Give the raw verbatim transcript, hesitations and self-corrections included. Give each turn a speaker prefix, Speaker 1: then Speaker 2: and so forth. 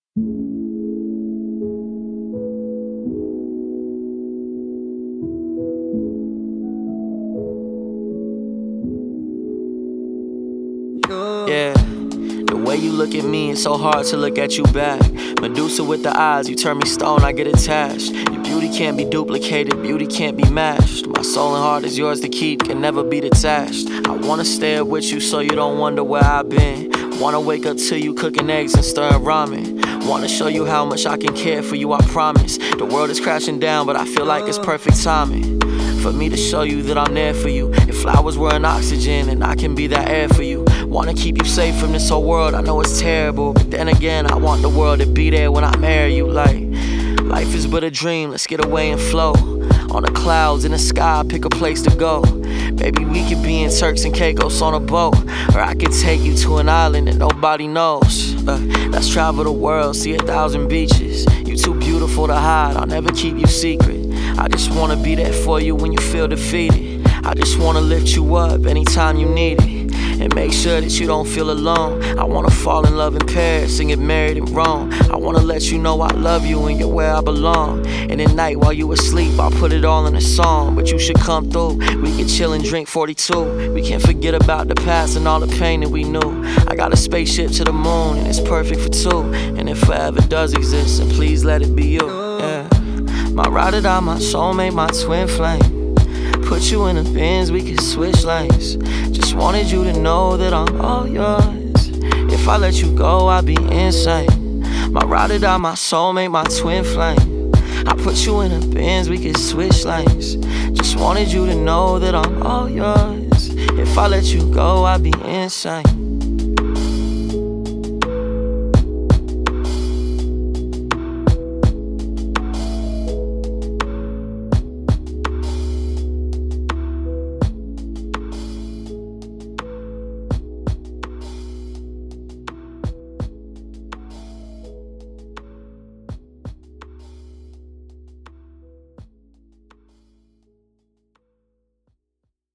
Speaker 1: Yeah, the way you look at me, it's so hard to look at you back. Medusa with the eyes, you turn me stone, I get attached. Your beauty can't be duplicated, beauty can't be matched. My soul and heart is yours to keep, can never be detached. I wanna stay up with you so you don't wonder where I've been. Wanna wake up to you cooking eggs and stirring ramen. Wanna show you how much I can care for you, I promise. The world is crashing down, but I feel like it's perfect timing for me to show you that I'm there for you. If flowers were an oxygen, and I can be that air for you. Wanna keep you safe from this whole world, I know it's terrible, but then again, I want the world to be there when I marry you. Like, life is but a dream, let's get away and flow. On the clouds, in the sky, pick a place to go. Baby, we could be in Turks and Caicos on a boat, or I could take you to an island that nobody knows. uh, Let's travel the world, see a thousand beaches. You too beautiful to hide, I'll never keep you secret. I just wanna be there for you when you feel defeated. I just wanna lift you up anytime you need it, and make sure that you don't feel alone. I wanna fall in love in Paris and get married in Rome. I wanna let you know I love you and you're where I belong. And at night while you asleep, I'll put it all in a song. But you should come through, we can chill and drink forty-two. We can't forget about the past and all the pain that we knew. I got a spaceship to the moon and it's perfect for two. And if forever does exist, then please let it be you. Yeah, my ride or die, my soulmate, my twin flame. Put you in the Benz, we could switch lanes. Just wanted you to know that I'm all yours. If I let you go, I'd be insane. My ride or die, my soulmate, my twin flame. I put you in the Benz, we could switch lanes. Just wanted you to know that I'm all yours. If I let you go, I'd be insane.